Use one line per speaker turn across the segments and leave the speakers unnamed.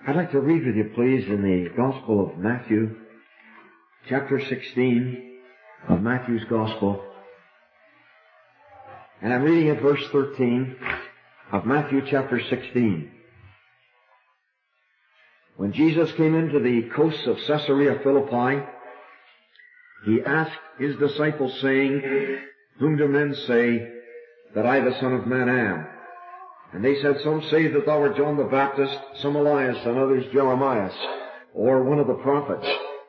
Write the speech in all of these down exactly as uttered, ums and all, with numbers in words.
I'd like to read with you, please, in the Gospel of Matthew, chapter sixteen of Matthew's Gospel. And I'm reading at verse thirteen of Matthew chapter sixteen. When Jesus came into the coasts of Caesarea Philippi, he asked his disciples, saying, Whom do men say that I, the Son of Man, am? And they said, Some say that thou art John the Baptist, some Elias, and others Jeremiah, or one of the prophets.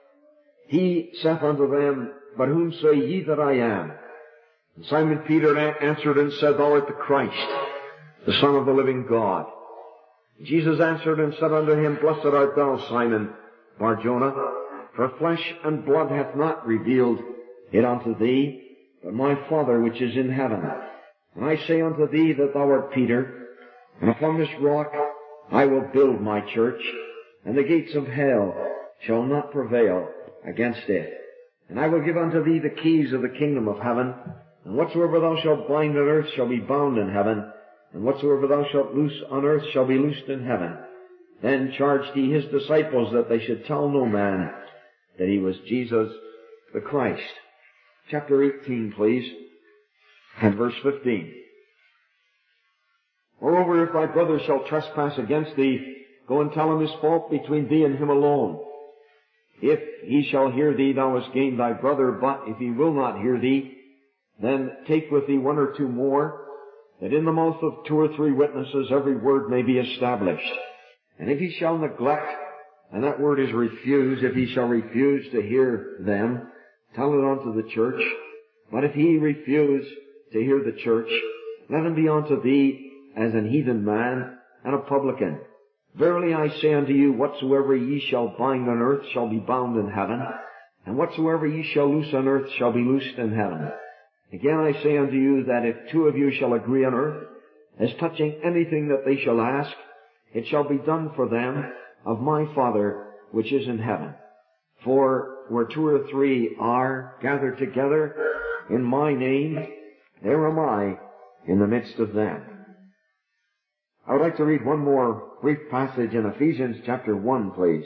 He saith unto them, But whom say ye that I am? And Simon Peter answered and said, Thou art the Christ, the Son of the living God. Jesus answered and said unto him, Blessed art thou, Simon Bar-Jonah, for flesh and blood hath not revealed it unto thee, but my Father which is in heaven. And I say unto thee that thou art Peter, and upon this rock I will build my church, and the gates of hell shall not prevail against it. And I will give unto thee the keys of the kingdom of heaven, and whatsoever thou shalt bind on earth shall be bound in heaven, and whatsoever thou shalt loose on earth shall be loosed in heaven. Then charged he his disciples that they should tell no man that he was Jesus the Christ. Chapter eighteen, please, and verse fifteen. Moreover, if thy brother shall trespass against thee, go and tell him his fault between thee and him alone. If he shall hear thee, thou hast gained thy brother, but if he will not hear thee, then take with thee one or two more, that in the mouth of two or three witnesses every word may be established. And if he shall neglect, and that word is refuse, if he shall refuse to hear them, tell it unto the church. But if he refuse to hear the church, let him be unto thee as an heathen man and a publican. Verily I say unto you, whatsoever ye shall bind on earth shall be bound in heaven, and whatsoever ye shall loose on earth shall be loosed in heaven. Again I say unto you that if two of you shall agree on earth, as touching anything that they shall ask, it shall be done for them of my Father which is in heaven. For where two or three are gathered together in my name, there am I in the midst of them. I would like to read one more brief passage in Ephesians chapter one, please.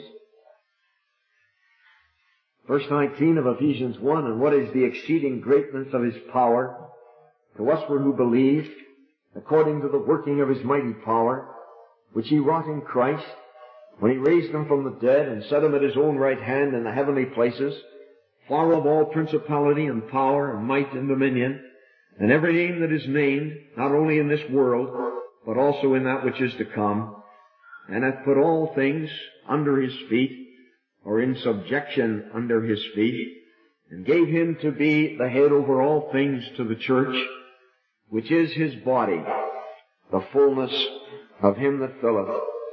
Verse nineteen of Ephesians one, And what is the exceeding greatness of his power to usward who believe, according to the working of his mighty power, which he wrought in Christ, when he raised him from the dead and set him at his own right hand in the heavenly places, far above all principality and power and might and dominion, and every name that is named, not only in this world, but also in that which is to come, and hath put all things under his feet, or in subjection under his feet, and gave him to be the head over all things to the church, which is his body, the fullness of him that filleth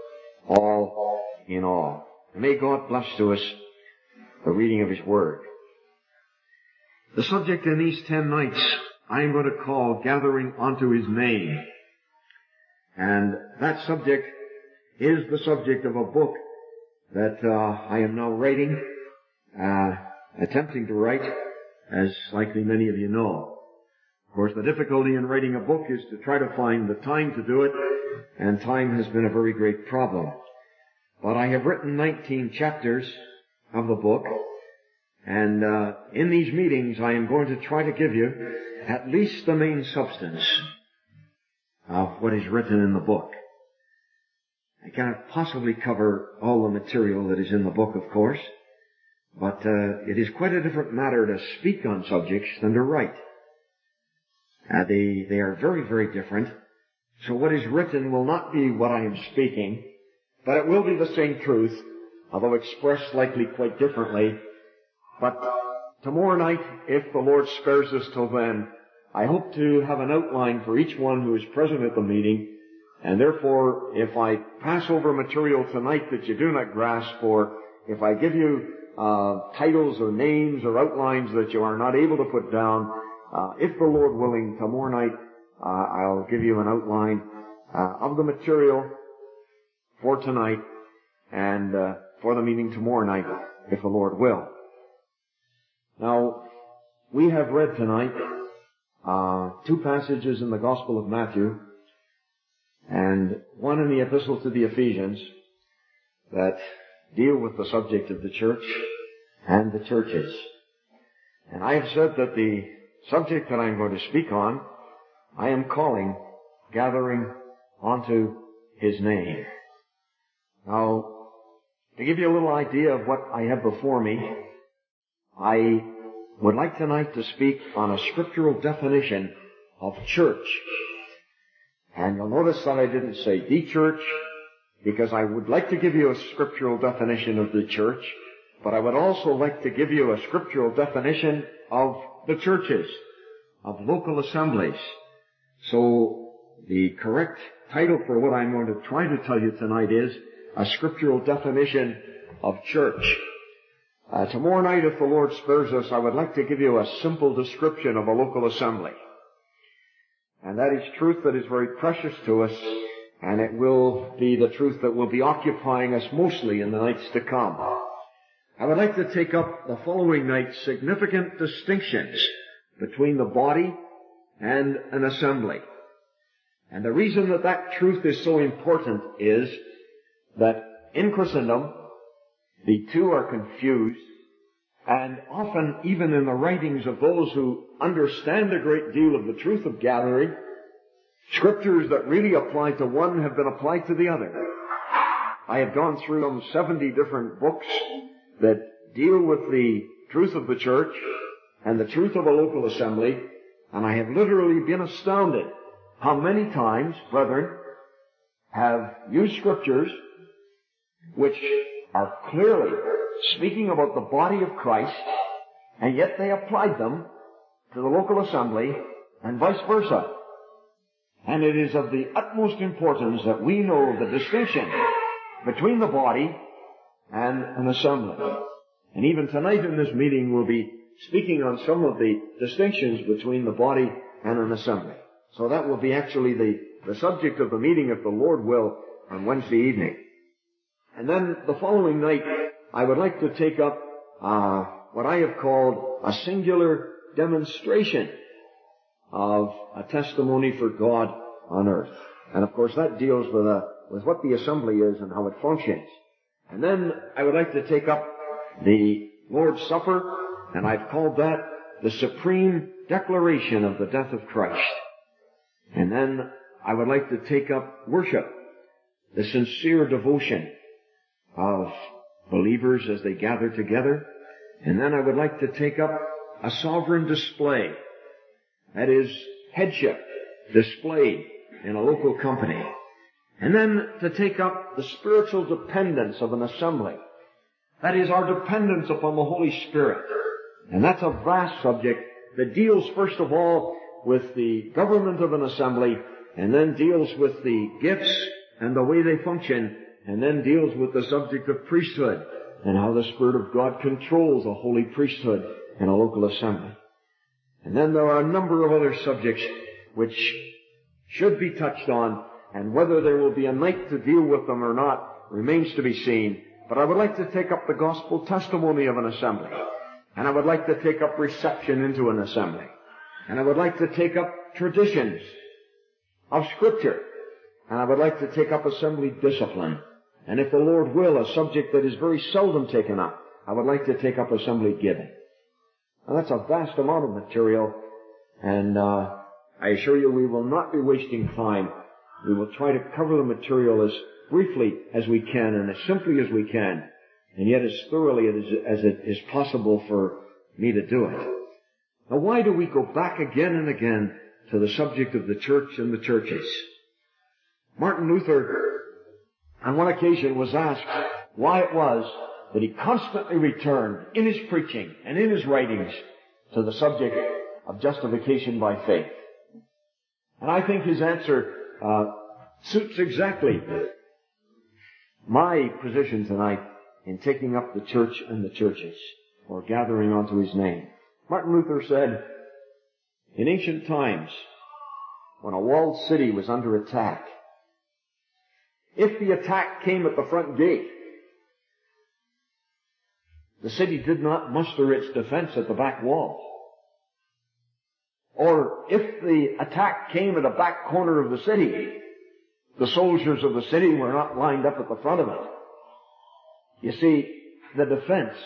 all in all. And may God bless to us the reading of his word. The subject in these ten nights I am going to call Gathering Unto His Name. And that subject is the subject of a book that uh, I am now writing, uh, attempting to write, as likely many of you know. Of course, the difficulty in writing a book is to try to find the time to do it, and time has been a very great problem. But I have written nineteen chapters of the book, and uh, in these meetings I am going to try to give you at least the main substance of what is written in the book. I cannot possibly cover all the material that is in the book, of course, but uh, it is quite a different matter to speak on subjects than to write. Uh, they, they are very, very different. So what is written will not be what I am speaking, but it will be the same truth, although expressed likely quite differently. But tomorrow night, if the Lord spares us till then, I hope to have an outline for each one who is present at the meeting, and therefore, if I pass over material tonight that you do not grasp, or if I give you uh, titles or names or outlines that you are not able to put down, uh, if the Lord willing, tomorrow night uh, I'll give you an outline uh, of the material for tonight and uh, for the meeting tomorrow night, if the Lord will. Now, we have read tonight Uh, two passages in the Gospel of Matthew and one in the Epistle to the Ephesians that deal with the subject of the church and the churches. And I have said that the subject that I'm going to speak on, I am calling Gathering Onto His Name. Now, to give you a little idea of what I have before me, I would like tonight to speak on a scriptural definition of church. And you'll notice that I didn't say the church, because I would like to give you a scriptural definition of the church, but I would also like to give you a scriptural definition of the churches, of local assemblies. So the correct title for what I'm going to try to tell you tonight is a scriptural definition of church. Uh, tomorrow night, if the Lord spares us, I would like to give you a simple description of a local assembly. And that is truth that is very precious to us, and it will be the truth that will be occupying us mostly in the nights to come. I would like to take up the following night significant distinctions between the body and an assembly. And the reason that that truth is so important is that in Christendom, the two are confused, and often even in the writings of those who understand a great deal of the truth of gathering, scriptures that really apply to one have been applied to the other. I have gone through some seventy different books that deal with the truth of the church and the truth of a local assembly, and I have literally been astounded how many times brethren have used scriptures which are clearly speaking about the body of Christ, and yet they applied them to the local assembly and vice versa. And it is of the utmost importance that we know the distinction between the body and an assembly. And even tonight in this meeting we'll be speaking on some of the distinctions between the body and an assembly. So that will be actually the, the subject of the meeting, if the Lord will, on Wednesday evening. And then the following night, I would like to take up uh, what I have called a singular demonstration of a testimony for God on earth. And of course that deals with, a, with what the assembly is and how it functions. And then I would like to take up the Lord's Supper, and I've called that the supreme declaration of the death of Christ. And then I would like to take up worship, the sincere devotion of believers as they gather together. And then I would like to take up a sovereign display. That is, headship displayed in a local company. And then to take up the spiritual dependence of an assembly. That is, our dependence upon the Holy Spirit. And that's a vast subject that deals first of all with the government of an assembly, and then deals with the gifts and the way they function, and then deals with the subject of priesthood and how the Spirit of God controls a holy priesthood in a local assembly. And then there are a number of other subjects which should be touched on, and whether there will be a night to deal with them or not remains to be seen. But I would like to take up the gospel testimony of an assembly, and I would like to take up reception into an assembly, and I would like to take up traditions of Scripture, and I would like to take up assembly discipline. And if the Lord will, a subject that is very seldom taken up, I would like to take up assembly giving. Now that's a vast amount of material, and uh, I assure you we will not be wasting time. We will try to cover the material as briefly as we can and as simply as we can, and yet as thoroughly as it is possible for me to do it. Now why do we go back again and again to the subject of the church and the churches? Martin Luther, on one occasion, was asked why it was that he constantly returned in his preaching and in his writings to the subject of justification by faith. And I think his answer uh, suits exactly my position tonight in taking up the church and the churches, or gathering onto his name. Martin Luther said, in ancient times, when a walled city was under attack, if the attack came at the front gate, the city did not muster its defense at the back wall. Or if the attack came at a back corner of the city, the soldiers of the city were not lined up at the front of it. You see, the defense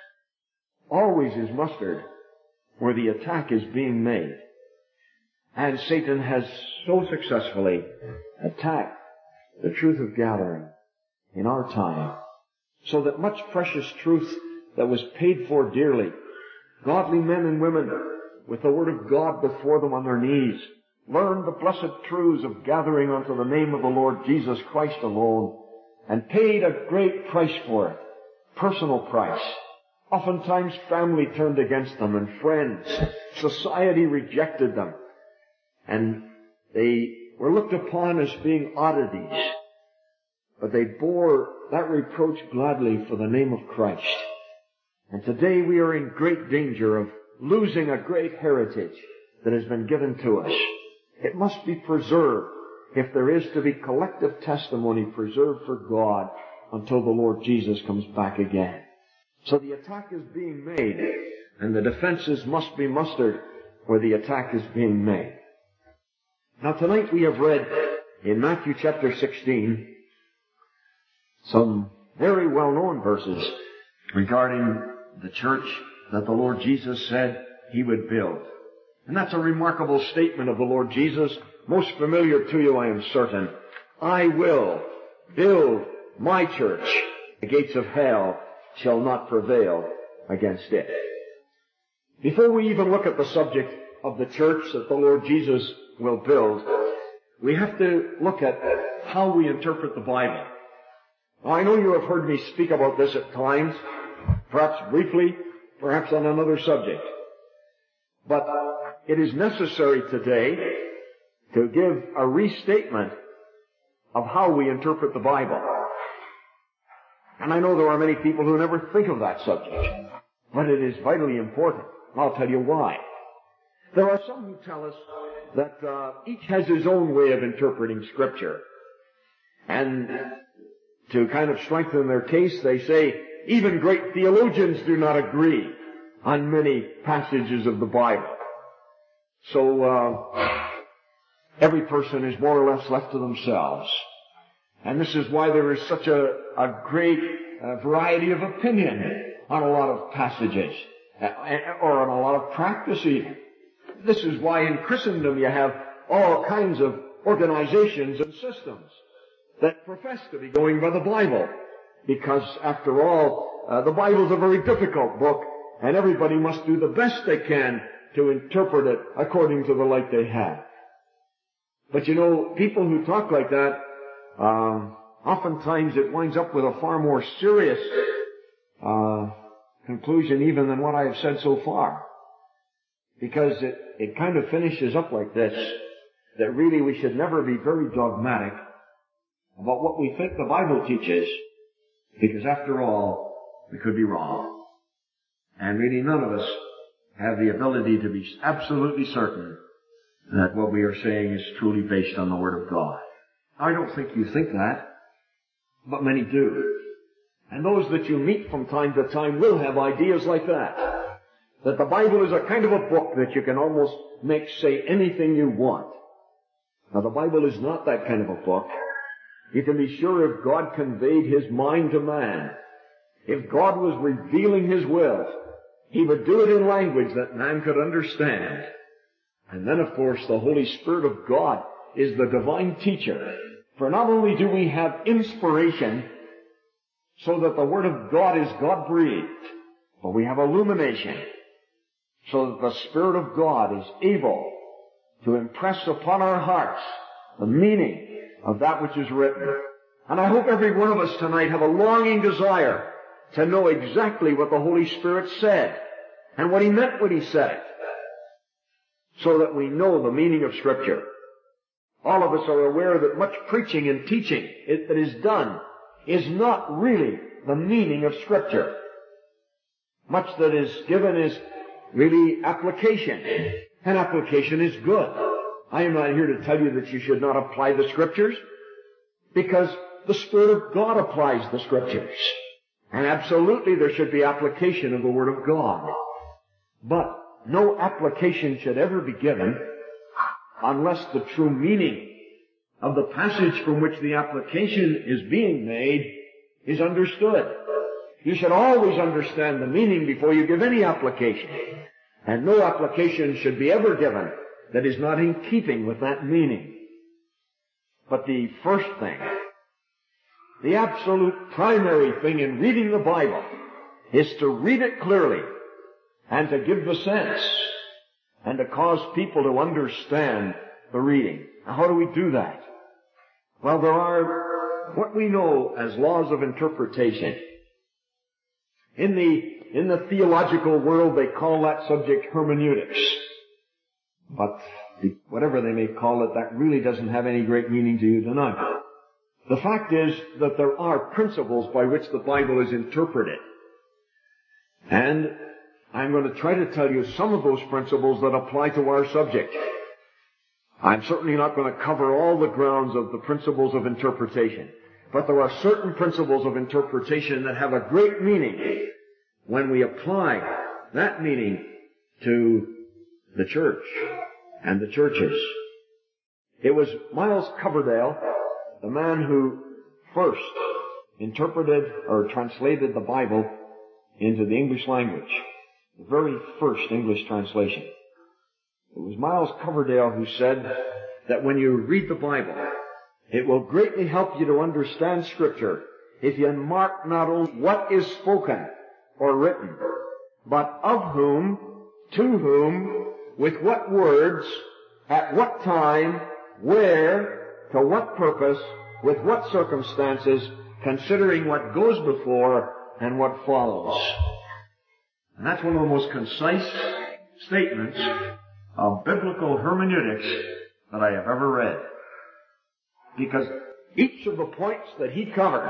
always is mustered where the attack is being made. And Satan has so successfully attacked the truth of gathering in our time, so that much precious truth that was paid for dearly, godly men and women with the Word of God before them on their knees, learned the blessed truths of gathering unto the name of the Lord Jesus Christ alone, and paid a great price for it, personal price. Oftentimes family turned against them and friends. Society rejected them. And they were looked upon as being oddities. But they bore that reproach gladly for the name of Christ. And today we are in great danger of losing a great heritage that has been given to us. It must be preserved if there is to be collective testimony preserved for God until the Lord Jesus comes back again. So the attack is being made, and the defenses must be mustered where the attack is being made. Now tonight we have read in Matthew chapter sixteen some very well-known verses regarding the church that the Lord Jesus said He would build. And that's a remarkable statement of the Lord Jesus, most familiar to you, I am certain. I will build my church. The gates of hell shall not prevail against it. Before we even look at the subject of the church that the Lord Jesus will build, we have to look at how we interpret the Bible. Now, I know you have heard me speak about this at times, perhaps briefly, perhaps on another subject. But it is necessary today to give a restatement of how we interpret the Bible. And I know there are many people who never think of that subject, but it is vitally important. I'll tell you why. There are some who tell us that uh, each has his own way of interpreting Scripture. And to kind of strengthen their case, they say even great theologians do not agree on many passages of the Bible. So uh, every person is more or less left to themselves. And this is why there is such a, a great uh, variety of opinion on a lot of passages, uh, or on a lot of practice even. This is why in Christendom you have all kinds of organizations and systems that profess to be going by the Bible. Because, after all, uh, the Bible is a very difficult book, and everybody must do the best they can to interpret it according to the light they have. But you know, people who talk like that, uh, oftentimes it winds up with a far more serious uh, conclusion even than what I have said so far. Because it, it kind of finishes up like this, that really we should never be very dogmatic about what we think the Bible teaches, because after all, we could be wrong. And really none of us have the ability to be absolutely certain that what we are saying is truly based on the Word of God. I don't think you think that, but many do. And those that you meet from time to time will have ideas like that. That the Bible is a kind of a book that you can almost make say anything you want. Now the Bible is not that kind of a book. You can be sure if God conveyed His mind to man, if God was revealing His will, He would do it in language that man could understand. And then, of course, the Holy Spirit of God is the divine teacher. For not only do we have inspiration, so that the Word of God is God-breathed, but we have illumination, so that the Spirit of God is able to impress upon our hearts the meaning of that which is written. And I hope every one of us tonight have a longing desire to know exactly what the Holy Spirit said and what He meant when He said it, so that we know the meaning of Scripture. All of us are aware that much preaching and teaching that is done is not really the meaning of Scripture. Much that is given is really application, and application is good. I am not here to tell you that you should not apply the Scriptures, because the Spirit of God applies the Scriptures. And absolutely there should be application of the Word of God. But no application should ever be given unless the true meaning of the passage from which the application is being made is understood. You should always understand the meaning before you give any application. And no application should be ever given that is not in keeping with that meaning. But the first thing, the absolute primary thing in reading the Bible is to read it clearly and to give the sense and to cause people to understand the reading. Now, how do we do that? Well, there are what we know as laws of interpretation. In the, in the theological world, they call that subject hermeneutics. But the, whatever they may call it, that really doesn't have any great meaning to you tonight. The fact is that there are principles by which the Bible is interpreted. And I'm going to try to tell you some of those principles that apply to our subject. I'm certainly not going to cover all the grounds of the principles of interpretation. But there are certain principles of interpretation that have a great meaning when we apply that meaning to the church and the churches. It was Miles Coverdale, the man who first interpreted or translated the Bible into the English language, the very first English translation. It was Miles Coverdale who said that when you read the Bible, it will greatly help you to understand Scripture if you mark not only what is spoken or written, but of whom, to whom, with what words, at what time, where, to what purpose, with what circumstances, considering what goes before and what follows. And that's one of the most concise statements of biblical hermeneutics that I have ever read. Because each of the points that he covers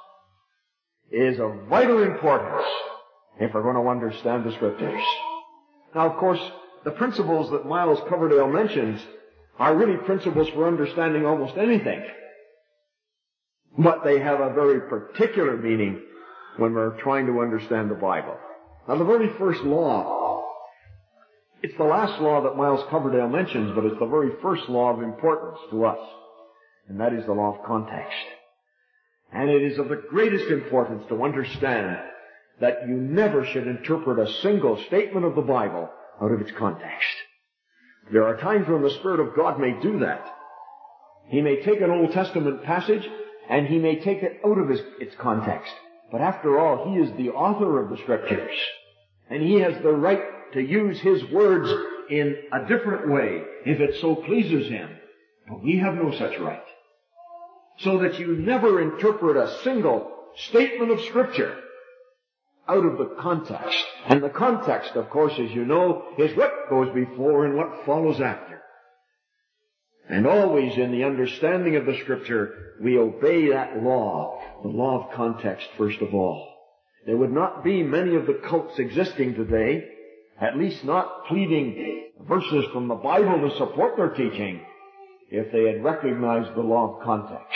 is of vital importance if we're going to understand the Scriptures. Now, of course, the principles that Miles Coverdale mentions are really principles for understanding almost anything. But they have a very particular meaning when we're trying to understand the Bible. Now, the very first law, it's the last law that Miles Coverdale mentions, but it's the very first law of importance to us. And that is the law of context. And it is of the greatest importance to understand that you never should interpret a single statement of the Bible out of its context. There are times when the Spirit of God may do that. He may take an Old Testament passage and He may take it out of its, its context. But after all, He is the author of the Scriptures. And He has the right to use His words in a different way if it so pleases Him. But we have no such right. So that you never interpret a single statement of Scripture out of the context. And the context, of course, as you know, is what goes before and what follows after. And always in the understanding of the Scripture, we obey that law, the law of context first of all. There would not be many of the cults existing today, at least not pleading verses from the Bible to support their teaching, if they had recognized the law of context.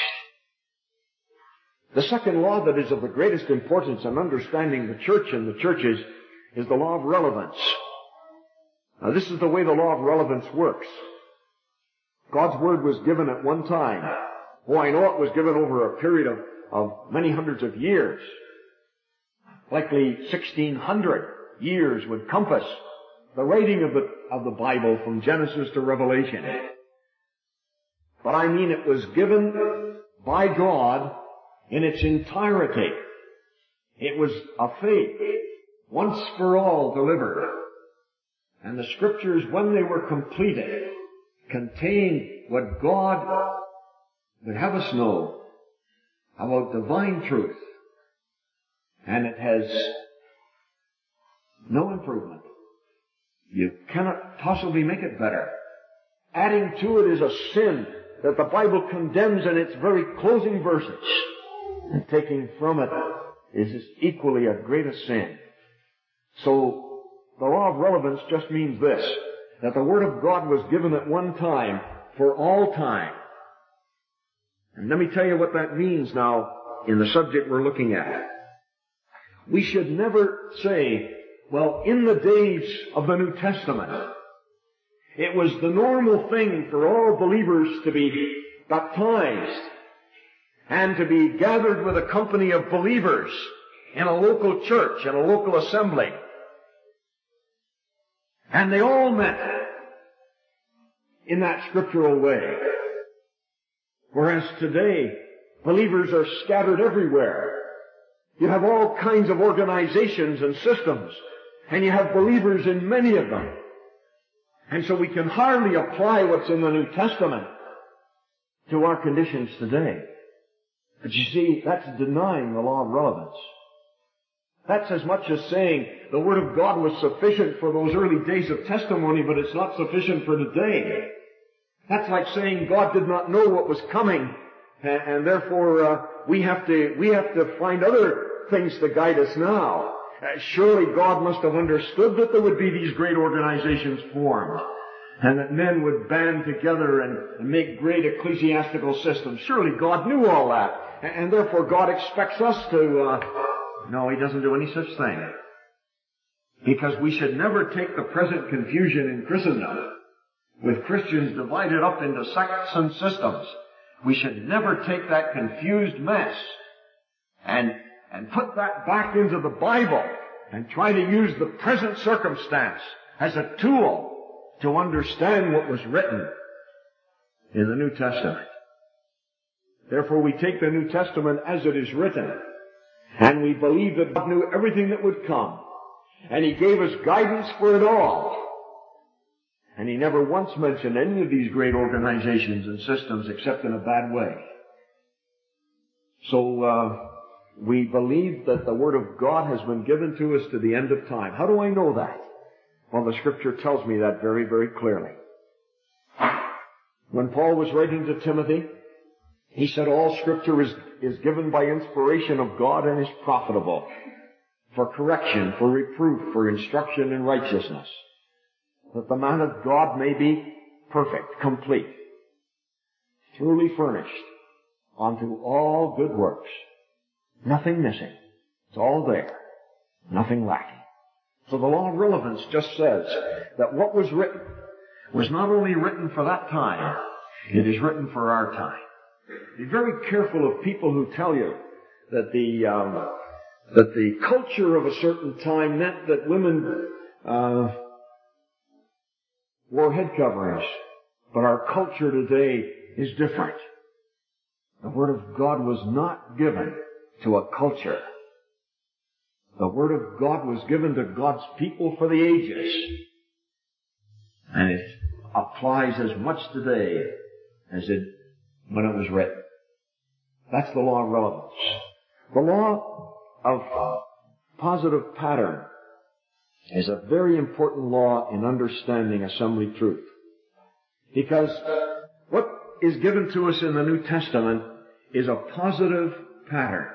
The second law that is of the greatest importance in understanding the church and the churches is the law of relevance. Now, this is the way the law of relevance works. God's Word was given at one time. Oh, I know it was given over a period of, of many hundreds of years. Likely sixteen hundred years would compass the writing of the, of the Bible from Genesis to Revelation. But I mean it was given by God in its entirety. It was a faith, once for all delivered. And the Scriptures, when they were completed, contained what God would have us know about divine truth. And it has no improvement. You cannot possibly make it better. Adding to it is a sin that the Bible condemns in its very closing verses. And taking from it is equally a great a sin. So, the law of relevance just means this, that the Word of God was given at one time for all time. And let me tell you what that means now in the subject we're looking at. We should never say, well, in the days of the New Testament, it was the normal thing for all believers to be baptized and to be gathered with a company of believers in a local church, in a local assembly. And they all met in that scriptural way. Whereas today, believers are scattered everywhere. You have all kinds of organizations and systems, and you have believers in many of them. And so we can hardly apply what's in the New Testament to our conditions today. But you see, that's denying the law of relevance. That's as much as saying the Word of God was sufficient for those early days of testimony, but it's not sufficient for today. That's like saying God did not know what was coming, and, and therefore uh, we have to we have to find other things to guide us now. Uh, surely God must have understood that there would be these great organizations formed, and that men would band together and, and make great ecclesiastical systems. Surely God knew all that, and, and therefore God expects us to... Uh, no, He doesn't do any such thing. Because we should never take the present confusion in Christendom, with Christians divided up into sects and systems. We should never take that confused mess and and put that back into the Bible and try to use the present circumstance as a tool to understand what was written in the New Testament. Therefore, we take the New Testament as it is written, and we believe that God knew everything that would come, and He gave us guidance for it all. And He never once mentioned any of these great organizations and systems except in a bad way. So, uh, we believe that the Word of God has been given to us to the end of time. How do I know that? Well, the Scripture tells me that very, very clearly. When Paul was writing to Timothy, he said all Scripture is, is given by inspiration of God and is profitable for correction, for reproof, for instruction in righteousness, that the man of God may be perfect, complete, truly furnished unto all good works. Nothing missing. It's all there. Nothing lacking. So the law of relevance just says that what was written was not only written for that time, it is written for our time. Be very careful of people who tell you that the um, that the culture of a certain time meant that women uh, wore head coverings, but our culture today is different. The Word of God was not given to a culture. The Word of God was given to God's people for the ages. And it applies as much today as it when it was written. That's the law of relevance. The law of positive pattern is a very important law in understanding assembly truth. Because what is given to us in the New Testament is a positive pattern.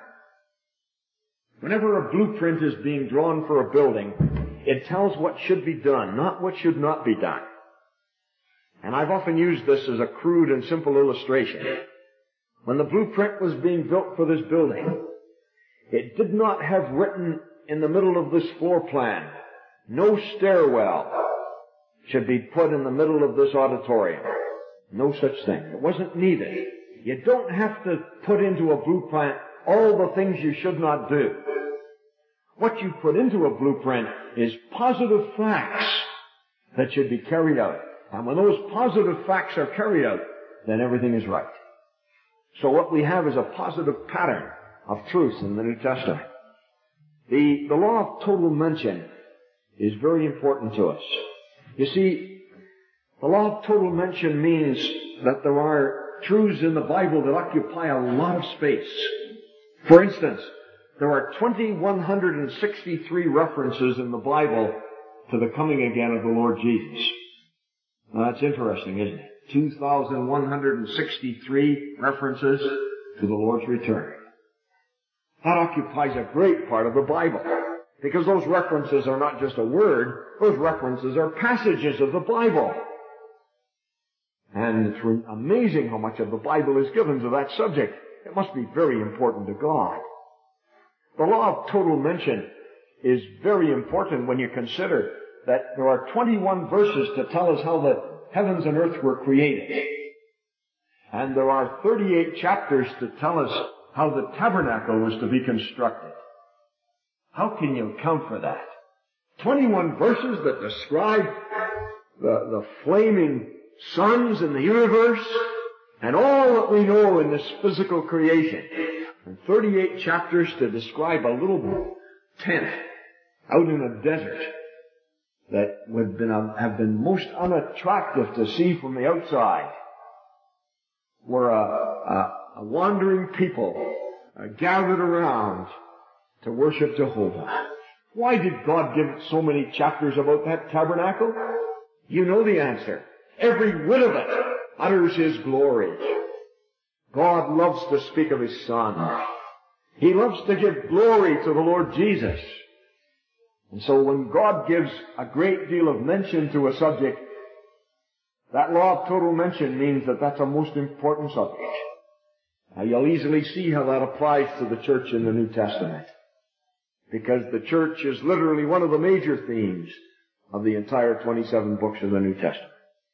Whenever a blueprint is being drawn for a building, it tells what should be done, not what should not be done. And I've often used this as a crude and simple illustration. When the blueprint was being built for this building, it did not have written in the middle of this floor plan, no stairwell should be put in the middle of this auditorium. No such thing. It wasn't needed. You don't have to put into a blueprint all the things you should not do. What you put into a blueprint is positive facts that should be carried out. And when those positive facts are carried out, then everything is right. So what we have is a positive pattern of truth in the New Testament. The, the law of total mention is very important to us. You see, the law of total mention means that there are truths in the Bible that occupy a lot of space. For instance, there are two thousand one hundred sixty-three references in the Bible to the coming again of the Lord Jesus. Now that's interesting, isn't it? two thousand one hundred sixty-three references to the Lord's return. That occupies a great part of the Bible, because those references are not just a word, those references are passages of the Bible. And it's amazing how much of the Bible is given to that subject. It must be very important to God. The law of total mention is very important when you consider that there are twenty-one verses to tell us how the heavens and earth were created. And there are thirty-eight chapters to tell us how the tabernacle was to be constructed. How can you account for that? twenty-one verses that describe the, the flaming suns in the universe and all that we know in this physical creation. And thirty-eight chapters to describe a little tent out in a desert that would been, have been most unattractive to see from the outside, where a, a, a wandering people uh, gathered around to worship Jehovah. Why did God give so many chapters about that tabernacle? You know the answer. Every whit of it utters His glory. God loves to speak of His Son. He loves to give glory to the Lord Jesus. And so when God gives a great deal of mention to a subject, that law of total mention means that that's a most important subject. Now you'll easily see how that applies to the church in the New Testament, because the church is literally one of the major themes of the entire twenty-seven books of the New Testament.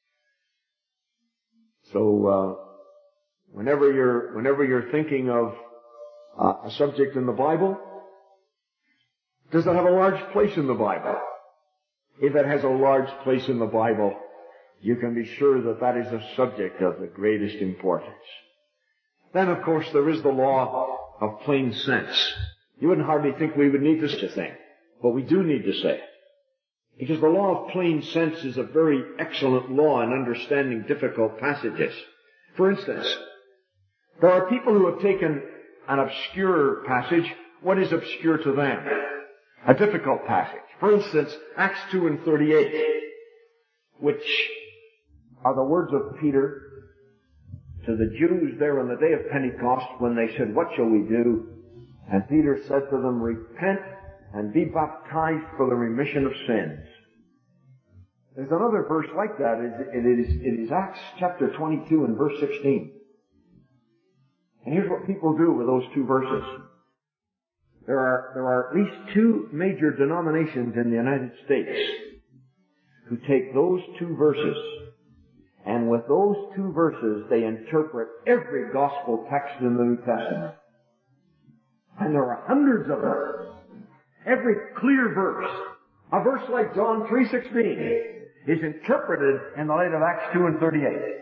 So, uh, whenever you're, whenever you're thinking of uh, a subject in the Bible, does it have a large place in the Bible? If it has a large place in the Bible, you can be sure that that is a subject of the greatest importance. Then, of course, there is the law of plain sense. You wouldn't hardly think we would need such a thing, but we do need to say it. Because the law of plain sense is a very excellent law in understanding difficult passages. For instance, there are people who have taken an obscure passage. What is obscure to them? A difficult passage. For instance, Acts two and thirty-eight, which are the words of Peter to the Jews there on the day of Pentecost when they said, "What shall we do?" And Peter said to them, "Repent and be baptized for the remission of sins." There's another verse like that. It is, it is Acts chapter twenty-two and verse sixteen. And here's what people do with those two verses. There are, there are at least two major denominations in the United States who take those two verses, and with those two verses they interpret every gospel text in the New Testament. And there are hundreds of them. Every clear verse, a verse like John three sixteen, is interpreted in the light of Acts two and thirty-eight.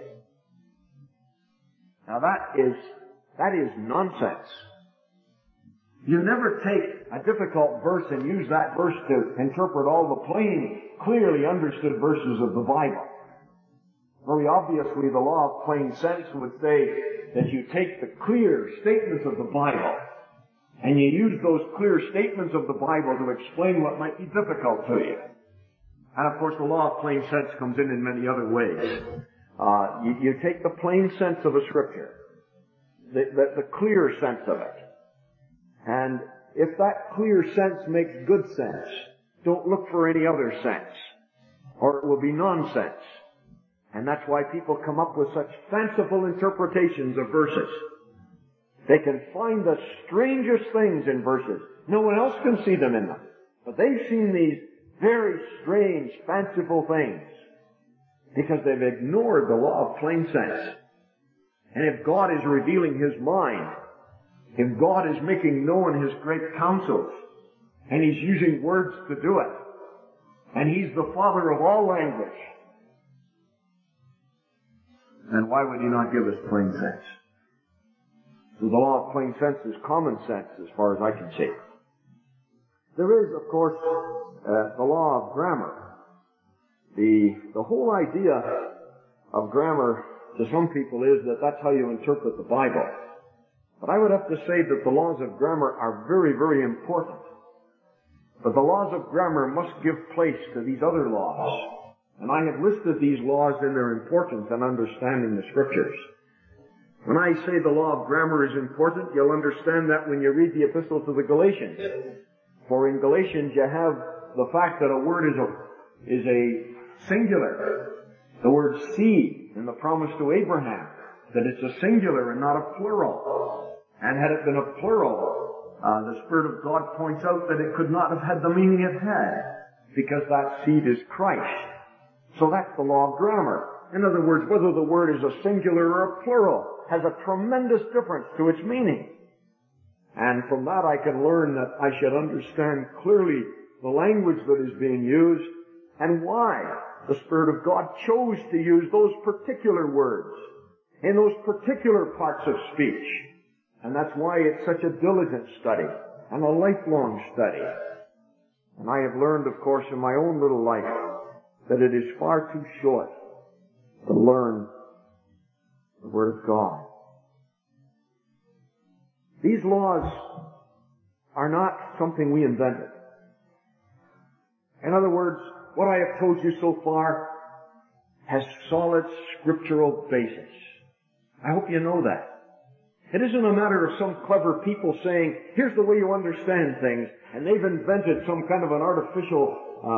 Now that is, that is nonsense. You never take a difficult verse and use that verse to interpret all the plain, clearly understood verses of the Bible. Very obviously, the law of plain sense would say that you take the clear statements of the Bible and you use those clear statements of the Bible to explain what might be difficult to you. And of course, the law of plain sense comes in in many other ways. Uh, you, you take the plain sense of a scripture, the, the, the clear sense of it. And if that clear sense makes good sense, don't look for any other sense, or it will be nonsense. And that's why people come up with such fanciful interpretations of verses. They can find the strangest things in verses. No one else can see them in them. But they've seen these very strange, fanciful things because they've ignored the law of plain sense. And if God is revealing His mind, if God is making known His great counsels, and He's using words to do it, and He's the Father of all language, then why would He not give us plain sense? So the law of plain sense is common sense as far as I can see. There is, of course, uh, the law of grammar. The, the whole idea of grammar to some people is that that's how you interpret the Bible. But I would have to say that the laws of grammar are very, very important. But the laws of grammar must give place to these other laws. And I have listed these laws in their importance in understanding the Scriptures. When I say the law of grammar is important, you'll understand that when you read the epistle to the Galatians. For in Galatians you have the fact that a word is a, is a singular. The word seed in the promise to Abraham, that it's a singular and not a plural. And had it been a plural, uh, the Spirit of God points out that it could not have had the meaning it had, because that seed is Christ. So that's the law of grammar. In other words, whether the word is a singular or a plural has a tremendous difference to its meaning. And from that I can learn that I should understand clearly the language that is being used and why the Spirit of God chose to use those particular words in those particular parts of speech. And that's why it's such a diligent study and a lifelong study. And I have learned, of course, in my own little life that it is far too short to learn the Word of God. These laws are not something we invented. In other words, what I have told you so far has solid scriptural basis. I hope you know that. It isn't a matter of some clever people saying, here's the way you understand things, and they've invented some kind of an artificial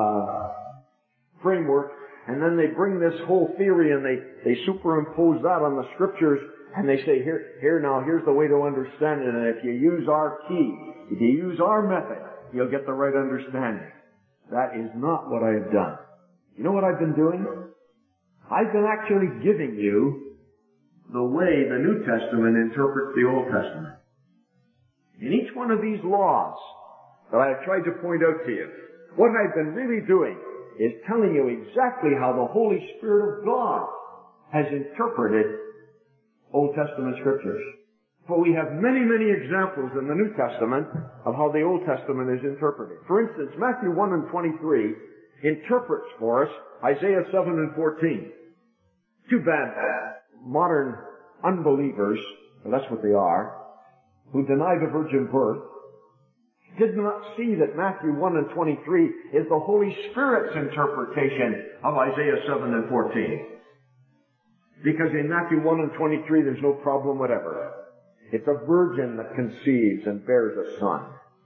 uh, framework, and then they bring this whole theory and they, they superimpose that on the scriptures, and they say, here, here now, here's the way to understand it, and if you use our key, if you use our method, you'll get the right understanding. That is not what I have done. You know what I've been doing? I've been actually giving you the way the New Testament interprets the Old Testament. In each one of these laws that I have tried to point out to you, what I've been really doing is telling you exactly how the Holy Spirit of God has interpreted Old Testament scriptures. For we have many, many examples in the New Testament of how the Old Testament is interpreted. For instance, Matthew one and twenty-three interprets for us Isaiah seven and fourteen. Too bad modern unbelievers, well, that's what they are, who deny the virgin birth, did not see that Matthew one and twenty-three is the Holy Spirit's interpretation of Isaiah seven and fourteen. Because in Matthew one and twenty-three there's no problem whatever. It's a virgin that conceives and bears a son.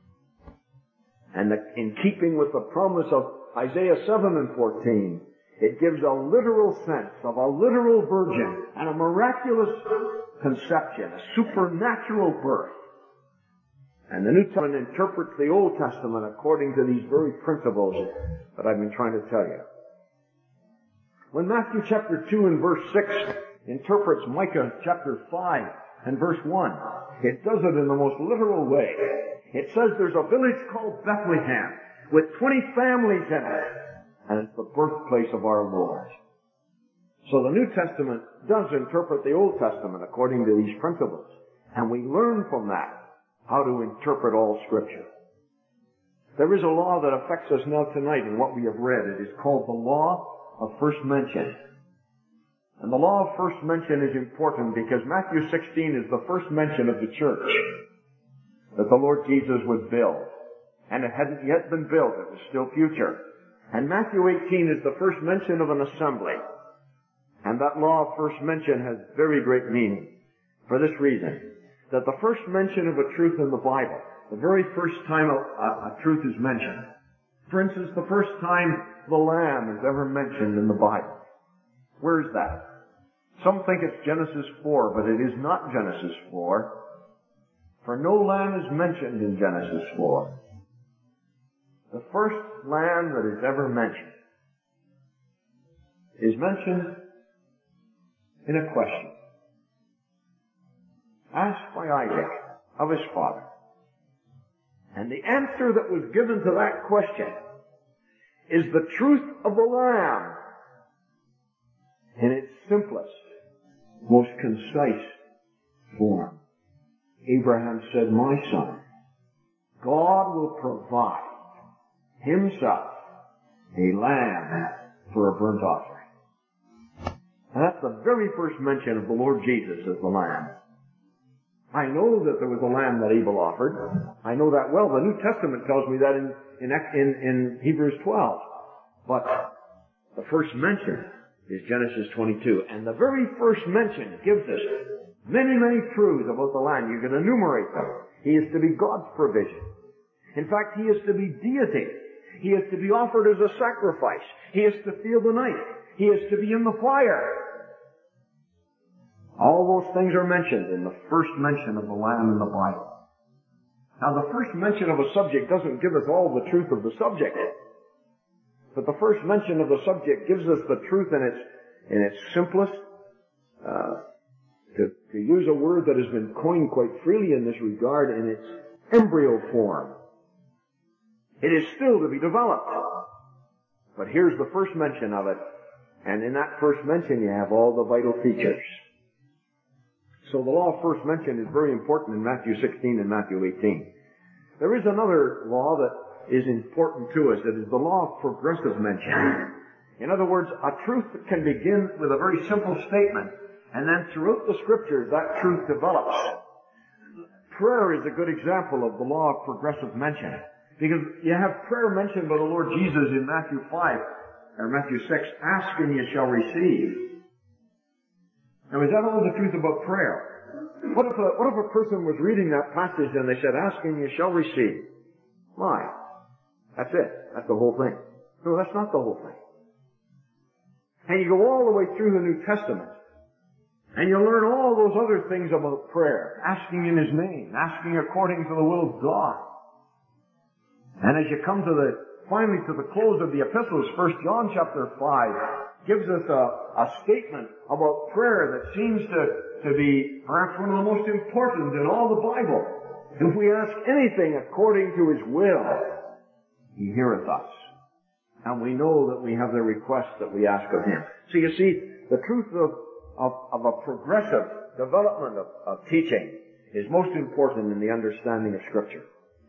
And the, in keeping with the promise of Isaiah seven and fourteen, it gives a literal sense of a literal virgin and a miraculous conception, a supernatural birth. And the New Testament interprets the Old Testament according to these very principles that I've been trying to tell you. When Matthew chapter two and verse six interprets Micah chapter five and verse one, it does it in the most literal way. It says there's a village called Bethlehem with twenty families in it, and it's the birthplace of our Lord. So the New Testament does interpret the Old Testament according to these principles, and we learn from that how to interpret all Scripture. There is a law that affects us now tonight in what we have read. It is called the law of first mention. And the law of first mention is important because Matthew sixteen is the first mention of the church that the Lord Jesus would build. And it hadn't yet been built. It was still future. And Matthew eighteen is the first mention of an assembly. And that law of first mention has very great meaning for this reason, that the first mention of a truth in the Bible, the very first time a, a, a truth is mentioned. For instance, the first time the Lamb is ever mentioned in the Bible. Where is that? Some think it's Genesis four, but it is not Genesis four. For no lamb is mentioned in Genesis four. The first lamb that is ever mentioned is mentioned in a question asked by Isaac of his father. And the answer that was given to that question is the truth of the Lamb in its simplest, most concise form. Abraham said, "My son, God will provide Himself a lamb for a burnt offering." And that's the very first mention of the Lord Jesus as the Lamb. I know that there was a lamb that Abel offered. I know that well. The New Testament tells me that in, in, in, in Hebrews twelve. But the first mention is Genesis twenty-two. And the very first mention gives us many, many truths about the Lamb. You can enumerate them. He is to be God's provision. In fact, He is to be deity. He is to be offered as a sacrifice. He is to feel the knife. He is to be in the fire. All those things are mentioned in the first mention of the Lamb in the Bible. Now, the first mention of a subject doesn't give us all the truth of the subject. But the first mention of the subject gives us the truth in its, in its simplest, uh, to, to use a word that has been coined quite freely in this regard, in its embryo form. It is still to be developed. But here's the first mention of it. And in that first mention you have all the vital features. So the law of first mention is very important in Matthew sixteen and Matthew eighteen. There is another law that is important to us. It is the law of progressive mention. In other words, a truth that can begin with a very simple statement, and then throughout the Scriptures that truth develops. Prayer is a good example of the law of progressive mention. Because you have prayer mentioned by the Lord Jesus in Matthew five, or Matthew six, ask and you shall receive. Now, is that all the truth about prayer? What if a, what if a person was reading that passage and they said, ask and you shall receive? Why? That's it. That's the whole thing. No, that's not the whole thing. And you go all the way through the New Testament, and you learn all those other things about prayer. Asking in His name, asking according to the will of God. And as you come to the, finally to the close of the epistles, First John chapter five gives us a, a statement about prayer that seems to, to be perhaps one of the most important in all the Bible. If we ask anything according to His will, He heareth us. And we know that we have the request that we ask of Him. So you see, the truth of, of, of a progressive development of, of teaching is most important in the understanding of Scripture.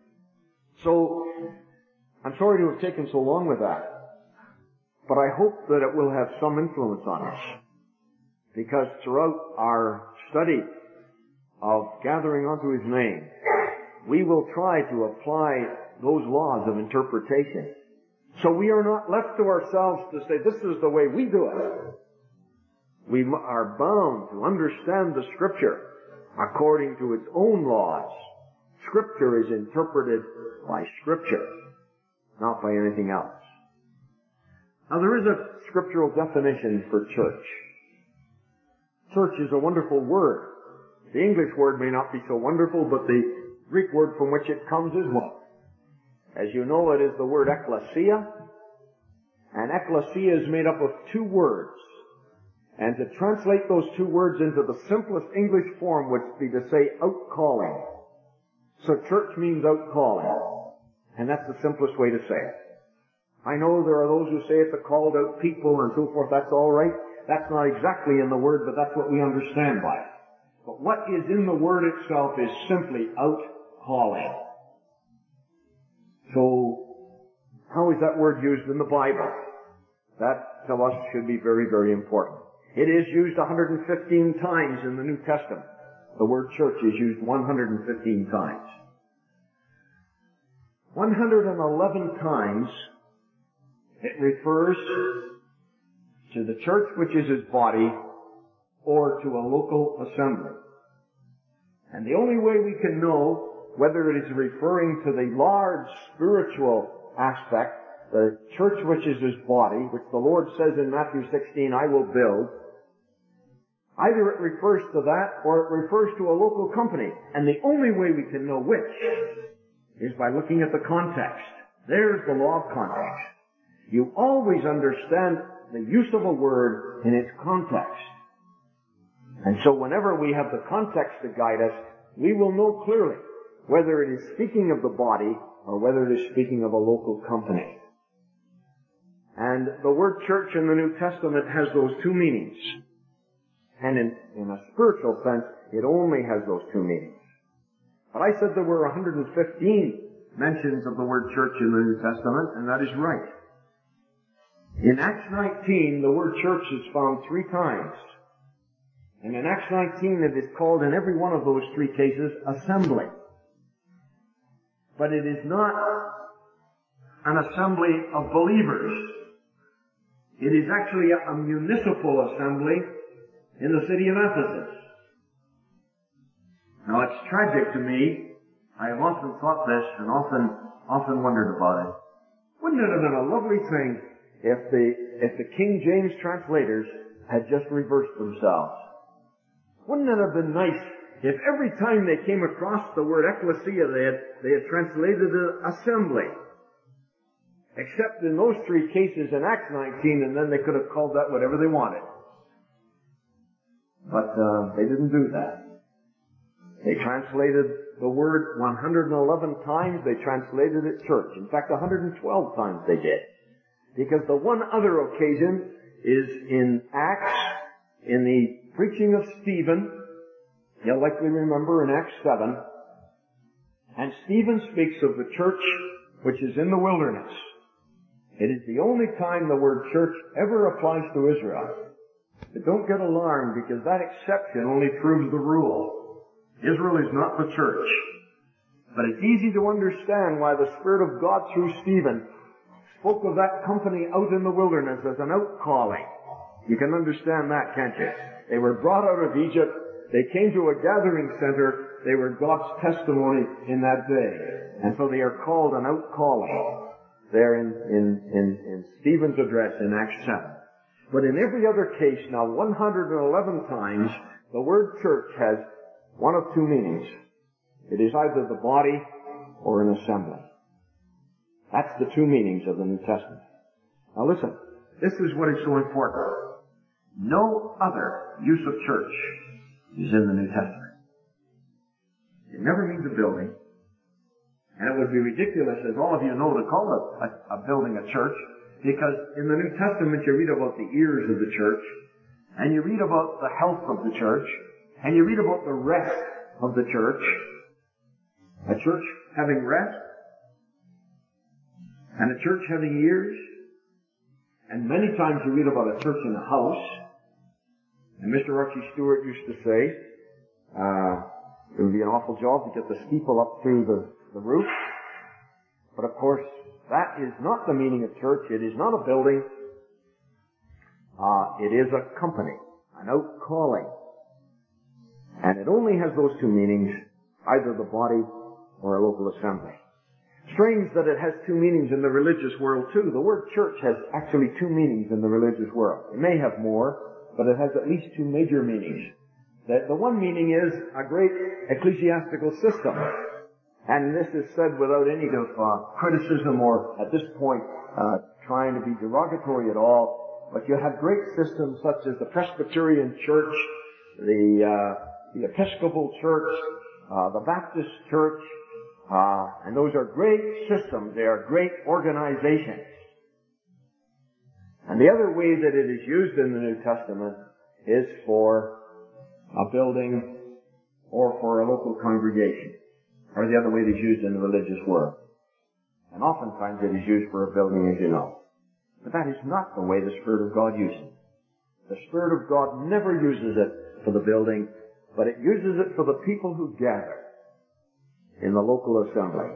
So, I'm sorry to have taken so long with that. But I hope that it will have some influence on us. Because throughout our study of gathering unto His name, we will try to apply those laws of interpretation. So we are not left to ourselves to say, this is the way we do it. We are bound to understand the Scripture according to its own laws. Scripture is interpreted by Scripture, not by anything else. Now there is a scriptural definition for church. Church is a wonderful word. The English word may not be so wonderful, but the Greek word from which it comes is what? As you know, it is the word ecclesia. And ecclesia is made up of two words. And to translate those two words into the simplest English form would be to say outcalling. So church means outcalling. And that's the simplest way to say it. I know there are those who say it's a called out people and so forth. That's all right. That's not exactly in the word, but that's what we understand by it. But what is in the word itself is simply outcalling. So, how is that word used in the Bible? That to us should be very, very important. It is used one hundred fifteen times in the New Testament. The word church is used one hundred fifteen times. one hundred eleven times it refers to the church, which is His body, or to a local assembly. And the only way we can know whether it is referring to the large spiritual aspect, the church which is His body, which the Lord says in Matthew sixteen, I will build, either it refers to that or it refers to a local company. And the only way we can know which is by looking at the context. There's the law of context. You always understand the use of a word in its context. And so whenever we have the context to guide us, we will know clearly whether it is speaking of the body or whether it is speaking of a local company. And the word church in the New Testament has those two meanings. And in, in a spiritual sense, it only has those two meanings. But I said there were one hundred fifteen mentions of the word church in the New Testament, and that is right. In Acts nineteen, the word church is found three times. And in Acts nineteen, it is called in every one of those three cases, assembly. But it is not an assembly of believers. It is actually a municipal assembly in the city of Ephesus. Now it's tragic to me. I have often thought this and often, often wondered about it. Wouldn't it have been a lovely thing if the, if the King James translators had just reversed themselves? Wouldn't it have been nice if every time they came across the word ecclesia they had, they had translated it assembly? Except in those three cases in Acts nineteen, and then they could have called that whatever they wanted. But uh, they didn't do that. They translated the word one hundred eleven times, they translated it church. In fact, one hundred twelve times they did. Because the one other occasion is in Acts, in the preaching of Stephen. You'll likely remember in Acts seven. And Stephen speaks of the church which is in the wilderness. It is the only time the word church ever applies to Israel. But don't get alarmed, because that exception only proves the rule. Israel is not the church. But it's easy to understand why the Spirit of God through Stephen spoke of that company out in the wilderness as an outcalling. You can understand that, can't you? They were brought out of Egypt. They came to a gathering center. They were God's testimony in that day. And so they are called an outcalling there in, in, in, in Stephen's address in Acts seven. But in every other case, now one hundred eleven times, the word church has one of two meanings. It is either the body or an assembly. That's the two meanings of the New Testament. Now listen, this is what is so important. No other use of church is in the New Testament. It never means a building. And it would be ridiculous, as all of you know, to call a, a, a building a church, because in the New Testament you read about the ears of the church, and you read about the health of the church, and you read about the rest of the church. A church having rest, and a church having ears, and many times you read about a church in a house. And Mister Archie Stewart used to say, uh, it would be an awful job to get the steeple up through the, the roof. But of course, that is not the meaning of church. It is not a building. Uh, it is a company, an outcalling. And it only has those two meanings, either the body or a local assembly. Strange that it has two meanings in the religious world too. The word church has actually two meanings in the religious world. It may have more, but it has at least two major meanings. The, the one meaning is a great ecclesiastical system. And this is said without any of uh, criticism or, at this point, uh, trying to be derogatory at all. But you have great systems such as the Presbyterian Church, the, uh, the Episcopal Church, uh, the Baptist Church, uh, and those are great systems. They are great organizations. And the other way that it is used in the New Testament is for a building or for a local congregation, or the other way it is used in the religious world. And oftentimes it is used for a building, as you know. But that is not the way the Spirit of God uses it. The Spirit of God never uses it for the building, but it uses it for the people who gather in the local assembly.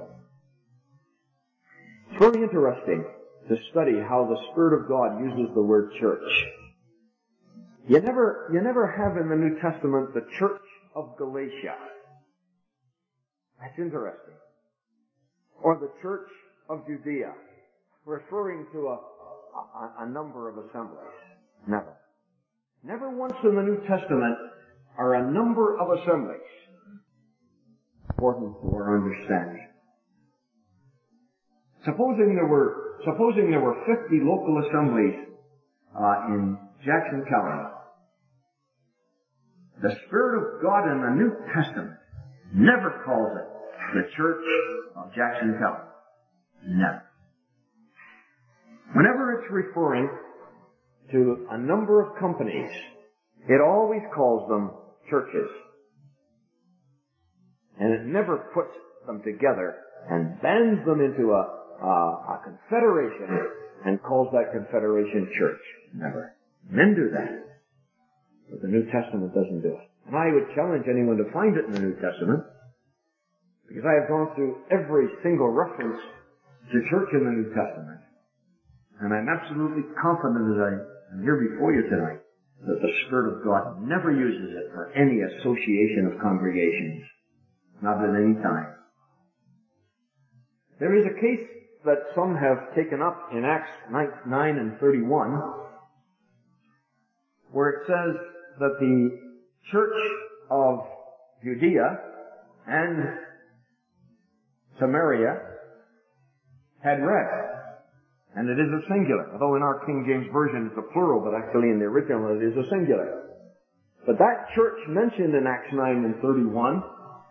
It's very interesting to study how the Spirit of God uses the word church. You never, you never have in the New Testament the church of Galatia. That's interesting. Or the church of Judea, referring to a, a, a number of assemblies. Never. Never once in the New Testament are a number of assemblies. Important to our understanding. Supposing there were, supposing there were fifty local assemblies uh, in Jackson County. The Spirit of God in the New Testament never calls it the Church of Jackson County. Never. Whenever it's referring to a number of companies, it always calls them churches. And it never puts them together and bands them into a, a, a confederation and calls that confederation church. Never. Men do that. But the New Testament doesn't do it. And I would challenge anyone to find it in the New Testament, because I have gone through every single reference to church in the New Testament, and I'm absolutely confident as I am here before you tonight that the Spirit of God never uses it for any association of congregations. Not at any time. There is a case that some have taken up in Acts nine and thirty-one, where it says that the church of Judea and Samaria had rest. And it is a singular, although in our King James Version it's a plural, but actually in the original it is a singular. But that church mentioned in Acts nine and thirty-one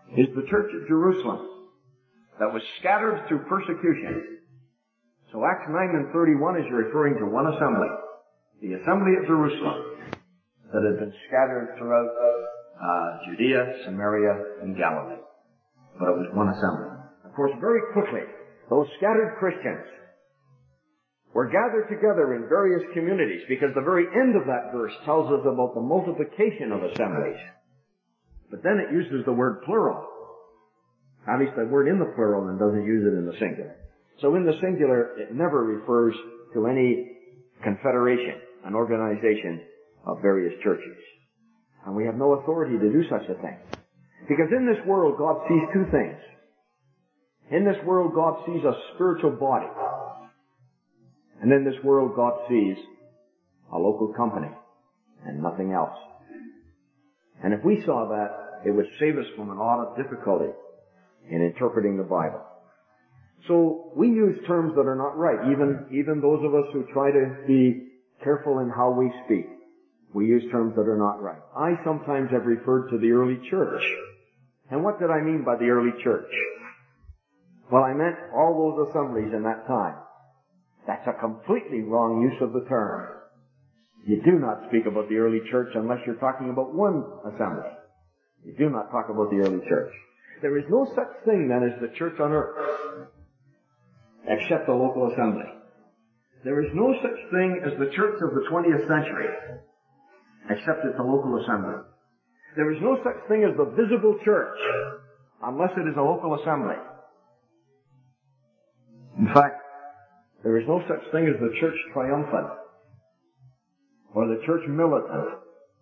is the church at Jerusalem that was scattered through persecution. So Acts nine and thirty-one is referring to one assembly, the assembly at Jerusalem, that had been scattered throughout uh, Judea, Samaria, and Galilee. But it was one assembly. Of course, very quickly, those scattered Christians were gathered together in various communities, because the very end of that verse tells us about the multiplication of assemblies. But then it uses the word plural. At least the word in the plural, and doesn't use it in the singular. So in the singular, it never refers to any confederation, an organization of various churches. And we have no authority to do such a thing. Because in this world, God sees two things. In this world, God sees a spiritual body. And in this world, God sees a local company and nothing else. And if we saw that, it would save us from a lot of difficulty in interpreting the Bible. So we use terms that are not right, even, even those of us who try to be careful in how we speak. We use terms that are not right. I sometimes have referred to the early church. And what did I mean by the early church? Well, I meant all those assemblies in that time. That's a completely wrong use of the term. You do not speak about the early church unless you're talking about one assembly. You do not talk about the early church. There is no such thing then as the church on earth, except the local assembly. There is no such thing as the church of the twentieth century, except at the local assembly. There is no such thing as the visible church, unless it is a local assembly. In fact, there is no such thing as the church triumphant, or the church militant,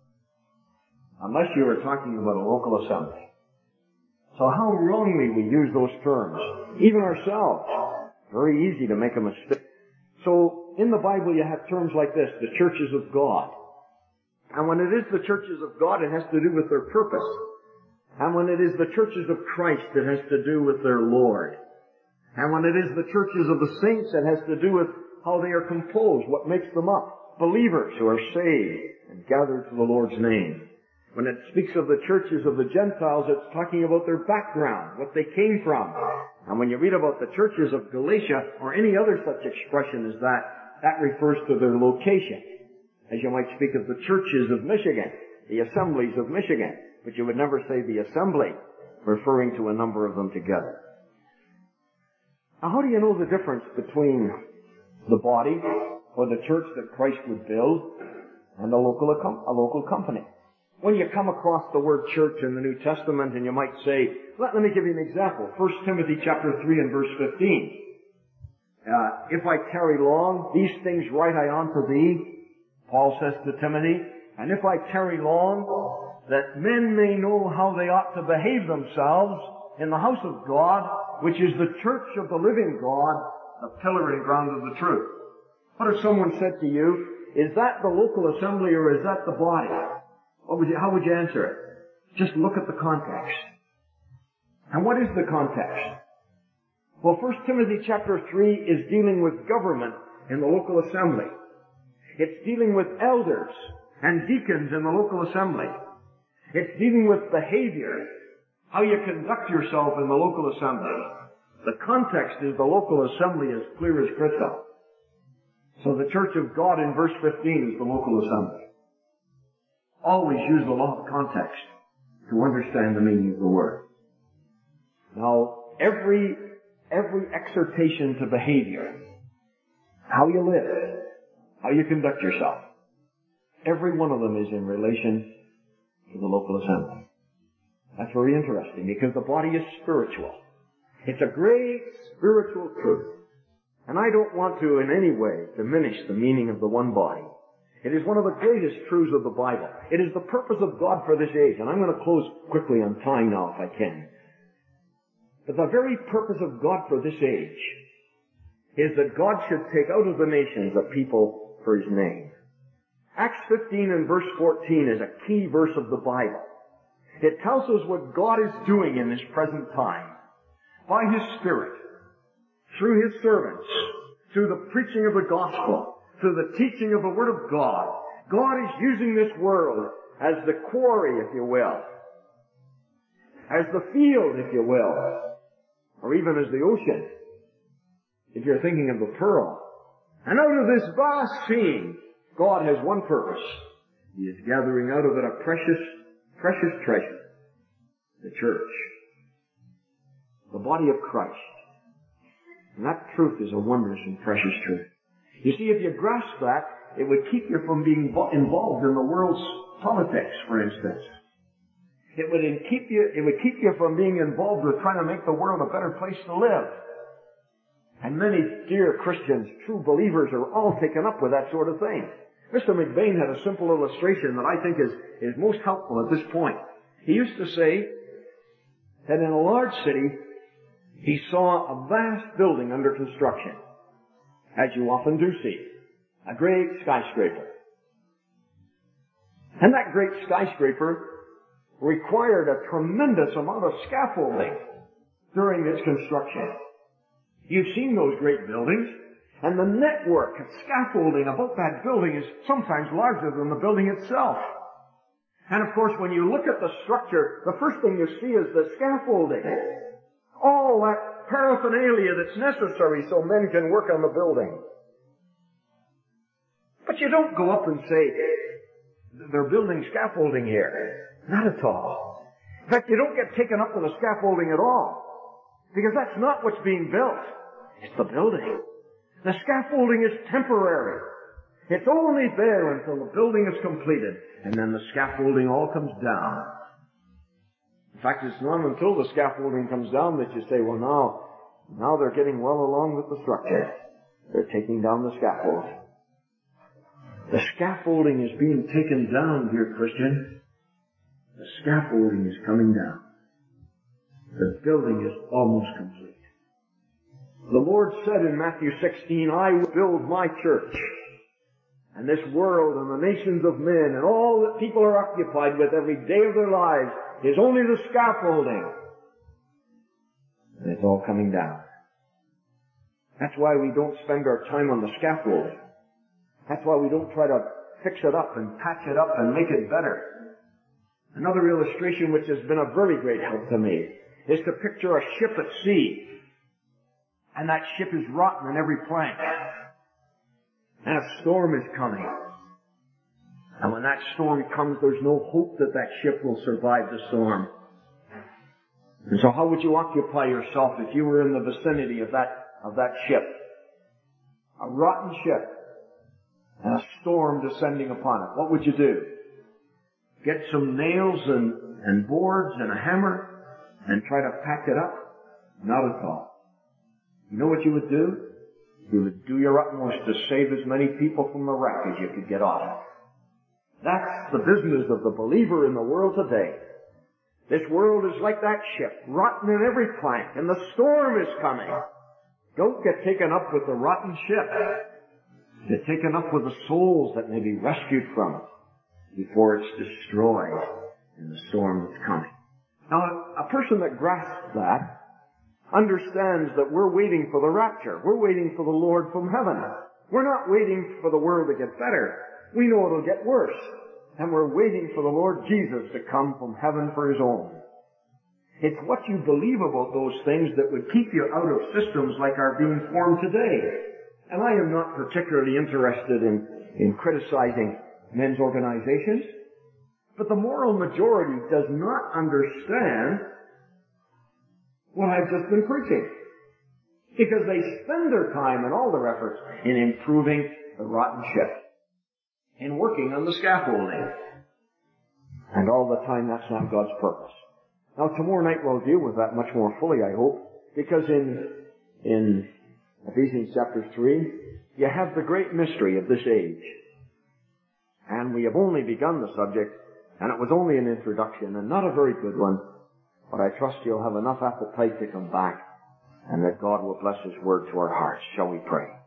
unless you are talking about a local assembly. So how wrongly we use those terms, even ourselves. Very easy to make a mistake. So in the Bible you have terms like this, the churches of God. And when it is the churches of God, it has to do with their purpose. And when it is the churches of Christ, it has to do with their Lord. And when it is the churches of the saints, it has to do with how they are composed, what makes them up. Believers who are saved and gathered to the Lord's name. When it speaks of the churches of the Gentiles, it's talking about their background, what they came from. And when you read about the churches of Galatia, or any other such expression as that, that refers to their location. As you might speak of the churches of Michigan, the assemblies of Michigan, but you would never say the assembly, referring to a number of them together. Now, how do you know the difference between the body, or the church that Christ would build, and a local, a local company? When you come across the word church in the New Testament, and you might say, let, let me give you an example. First Timothy chapter three and verse fifteen. Uh, if I tarry long, these things write I unto thee, Paul says to Timothy, and if I tarry long, that men may know how they ought to behave themselves in the house of God, which is the church of the living God, the pillar and ground of the truth. What if someone said to you, is that the local assembly or is that the body? What would you, how would you answer it? Just look at the context. And what is the context? Well, First Timothy chapter three is dealing with government in the local assembly. It's dealing with elders and deacons in the local assembly. It's dealing with behavior, how you conduct yourself in the local assembly. The context is the local assembly as clear as crystal. So the church of God in verse fifteen is the local assembly. Always use the law of context to understand the meaning of the word. Now, every, every exhortation to behavior, how you live, how you conduct yourself, every one of them is in relation to the local assembly. That's very interesting because the body is spiritual. It's a great spiritual truth. And I don't want to in any way diminish the meaning of the one body. It is one of the greatest truths of the Bible. It is the purpose of God for this age. And I'm going to close quickly on time now if I can. But the very purpose of God for this age is that God should take out of the nations a people for His name. Acts fifteen and verse fourteen is a key verse of the Bible. It tells us what God is doing in this present time. By His Spirit, through His servants, through the preaching of the gospel, through the teaching of the Word of God. God is using this world as the quarry, if you will, as the field, if you will, or even as the ocean, if you're thinking of the pearl. And out of this vast scene, God has one purpose. He is gathering out of it a precious, precious treasure, the church, the body of Christ. And that truth is a wondrous and precious truth. You see, if you grasp that, it would keep you from being involved in the world's politics, for instance. It would keep you, it would keep you from being involved with trying to make the world a better place to live. And many dear Christians, true believers, are all taken up with that sort of thing. Mister McBain had a simple illustration that I think is, is most helpful at this point. He used to say that in a large city, he saw a vast building under construction, as you often do see, a great skyscraper. And that great skyscraper required a tremendous amount of scaffolding during its construction. You've seen those great buildings, and the network of scaffolding about that building is sometimes larger than the building itself. And of course, when you look at the structure, the first thing you see is the scaffolding. All that paraphernalia that's necessary so men can work on the building. But you don't go up and say, they're building scaffolding here. Not at all. In fact, you don't get taken up with the scaffolding at all. Because that's not what's being built. It's the building. The scaffolding is temporary. It's only there until the building is completed. And then the scaffolding all comes down. In fact, it's not until the scaffolding comes down that you say, well, now, now they're getting well along with the structure. They're taking down the scaffolding. The scaffolding is being taken down, dear Christian. The scaffolding is coming down. The building is almost complete. The Lord said in Matthew sixteen, I will build my church. And this world and the nations of men and all that people are occupied with every day of their lives is only the scaffolding. And it's all coming down. That's why we don't spend our time on the scaffolding. That's why we don't try to fix it up and patch it up and make it better. Another illustration which has been a very great help to me is to picture a ship at sea. And that ship is rotten in every plank. And a storm is coming. And when that storm comes, there's no hope that that ship will survive the storm. And so how would you occupy yourself if you were in the vicinity of that, of that ship? A rotten ship. And a storm descending upon it. What would you do? Get some nails and, and boards and a hammer and try to pack it up? Not at all. You know what you would do? You would do your utmost to save as many people from the wreck as you could get off. That's the business of the believer in the world today. This world is like that ship, rotten in every plank, and the storm is coming. Don't get taken up with the rotten ship. Get taken up with the souls that may be rescued from it before it's destroyed in the storm that's coming. Now, a person that grasps that understands that we're waiting for the rapture. We're waiting for the Lord from heaven. We're not waiting for the world to get better. We know it'll get worse. And we're waiting for the Lord Jesus to come from heaven for His own. It's what you believe about those things that would keep you out of systems like are being formed today. And I am not particularly interested in, in criticizing men's organizations, but the moral majority does not understand what I've just been preaching. Because they spend their time and all their efforts in improving the rotten ship, in working on the scaffolding. And all the time that's not God's purpose. Now tomorrow night we'll deal with that much more fully, I hope, because in, in Ephesians chapter three, you have the great mystery of this age. And we have only begun the subject, and it was only an introduction, and not a very good one. But I trust you'll have enough appetite to come back, and that God will bless His word to our hearts. Shall we pray?